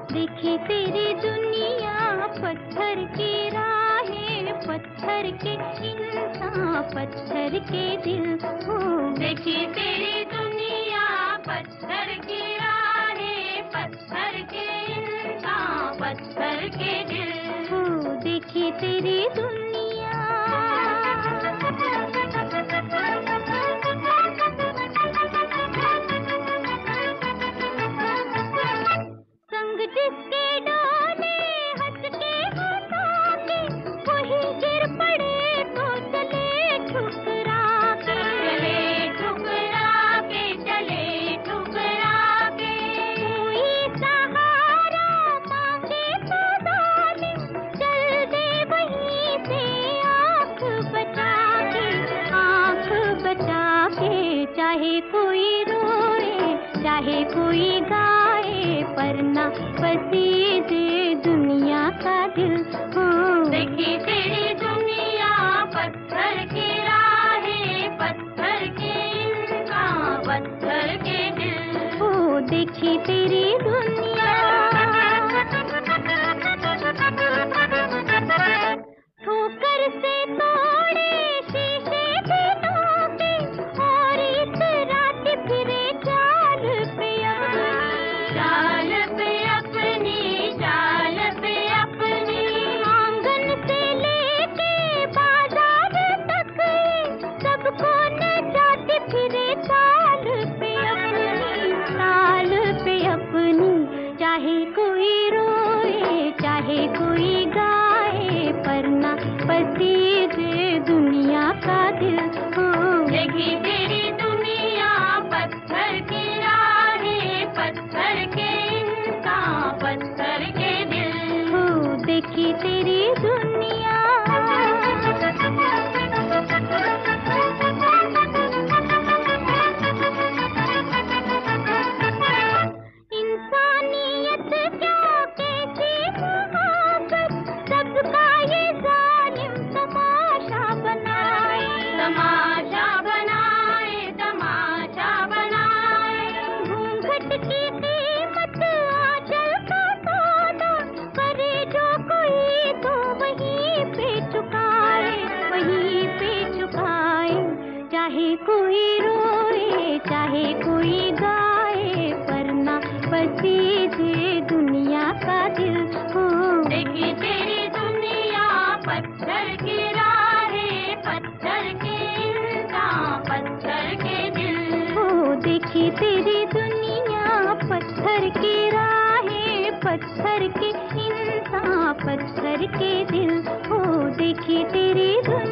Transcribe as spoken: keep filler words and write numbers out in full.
देखी तेरी दुनिया पत्थर की राहें, पत्थर के इंसान, पत्थर के दिल हो। देखी तेरी दुनिया पत्थर की राहें, पत्थर के इंसान, पत्थर के दिल हो। देखी तेरी दुनिया संग जिसके डोले हंस के हंसा के, वही गिर पड़े तो चले ठुकरा के, चले ठुकरा के, चले ठुकरा के। कोई सहारा मांगे तो जालिम, चल दे वहीं से आँख बचा के, आँख बचा के। चाहे कोई रोए चाहे कोई गाए, पर ना पसीजे दुनिया का दिल हो। देखी तेरी दुनिया पत्थर की राहें, पत्थर के इंसान, पत्थर के दिल हो। देखी तेरी दुनिया ठोकर से तोड़े शीशे भी टूटे, और इस रात फिरे चाल पे अपनी, चाल पे अपनी, चाल पे अपनी। आंगन से लेके बाजार तक सबको नचाते फिरे चाल पे अपनी, चाल पे अपनी। चाहे कोई रोए चाहे कोई गाए, पर ना पसीजे दुनिया का दिल हो। देखी तेरी दुनिया पत्थर की राहें, पत्थर के इंसान, पत्थर के दिल हो। देखी तेरी दुनिया इंसानियत क्या कैसी मोहब्बत, सबका ये जालिम तमाशा बनाए, तमाशा बनाए, तमाशा बनाए। घूंघट की कीमत आंचल का सौदा, करे जो कोई तो वहीं पे चुकाए, वहीं पे चुकाए। चाहे कोई रोए चाहे कोई गाए, पर ना पसीजे दुनिया का दिल हो। देखी तेरी दुनिया पत्थर की राहें, पत्थर के इंसान, पत्थर के दिल हो। देखी तेरी दुनिया पत्थर की राहें, पत्थर के इंसान, पत्थर के दिल हो। देखी तेरी दुनिया